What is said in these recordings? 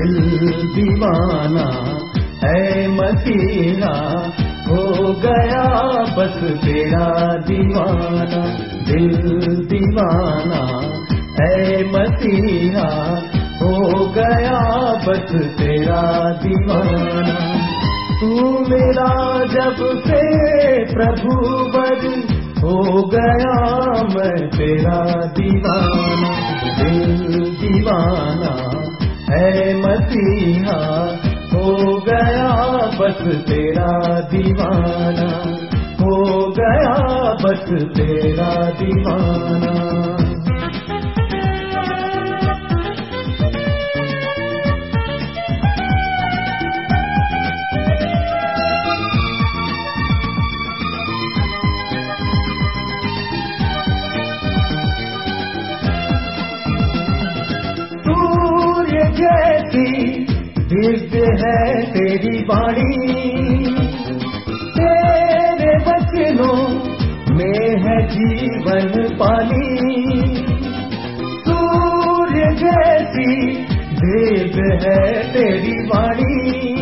दिल दीवाना है मसीहा, हो गया बस तेरा दीवाना। दिल दीवाना है मसीहा, हो गया बस तेरा दीवाना। तू मेरा जब से प्रभु वर, हो गया मैं तेरा दीवाना। दिल दीवाना है मसीहा, हो गया बस तेरा दीवाना, हो गया बस तेरा दीवाना। जैसी दिव्य है तेरी वाणी, तेरे वचनों में है जीवन पानी। सूर्य जैसी दिव्य है तेरी वाणी,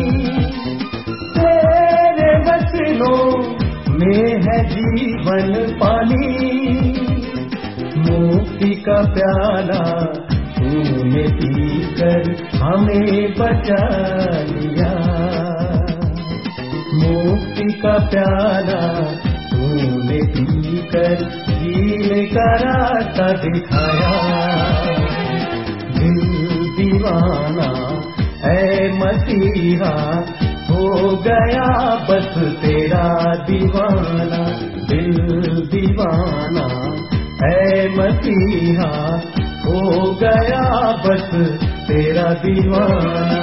तेरे वचनों में है जीवन पानी। मुक्ति का प्याला तूने पीकर हमें बचा लिया, मुक्ति का प्याला तूने पीकर जीने का रास्ता दिखाया। दिल दीवाना है मसीहा, हो गया बस तेरा दीवाना। दिल दीवाना है मसीहा, हो गया बस तेरा दीवाना।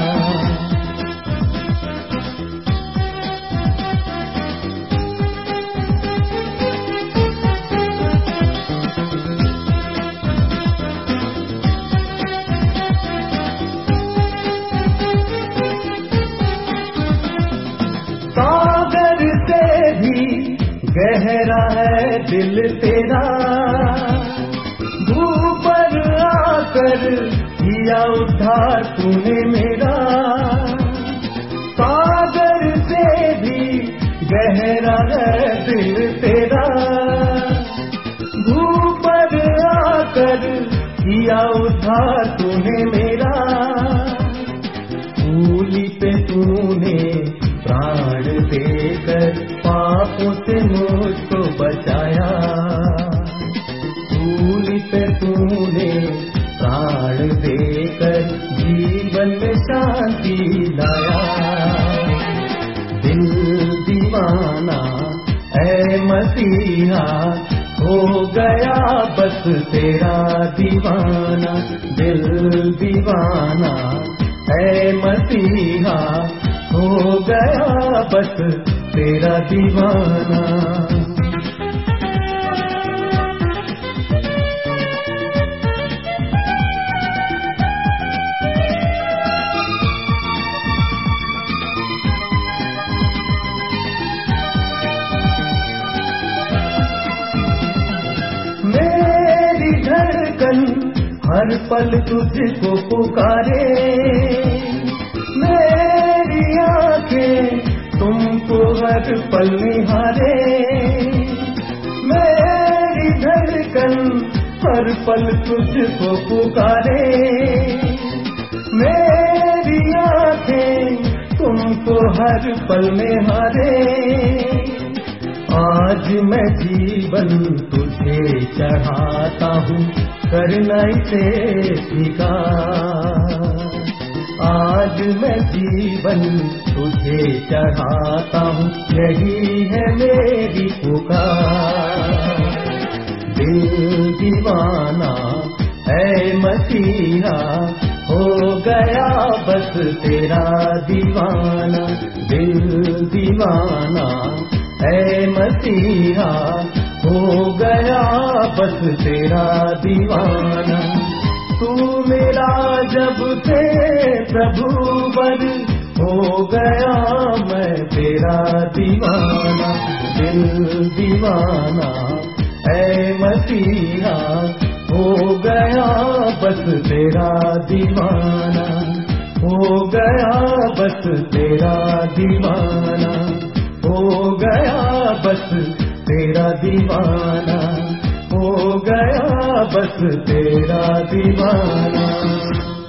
सागर से भी गहरा है दिल तेरा, ऊपर आकर किया उद्धार तूने मेरा। सागर से भी गहरा है दिल तेरा, ऊपर आकर किया उद्धार तूने मेरा। सूली पे तूने प्राण देकर पापों से मुझको बचाया, सूली पे तूने प्राण देकर जीवन में शांति लाया। दिल दीवाना है मसीहा, हो गया बस तेरा दीवाना। दिल दीवाना है मसीहा, हो गया बस तेरा दीवाना। हर पल तुझको पुकारे, मेरी आंखें तुमको हर पल निहारे। मेरी धड़कन हर पल तुझको पुकारे, मेरी आंखें तुमको हर पल निहारे। आज मैं जीवन तुझे चढ़ाता हूँ, करना इसे स्वीकार। आज मैं जीवन तुझे चढ़ाता हूँ, यही है मेरी पुकार। दिल दीवाना है मसीहा, हो गया बस तेरा दीवाना। दिल दीवाना है मसीहा, हो गया बस तेरा दीवाना। तू मेरा जब से प्रभु वर, हो गया मैं तेरा दीवाना। दिल दीवाना है मसीहा, हो गया बस तेरा दीवाना। हो गया बस तेरा दीवाना, हो गया बस तेरा दीवाना, हो गया बस तेरा दीवाना।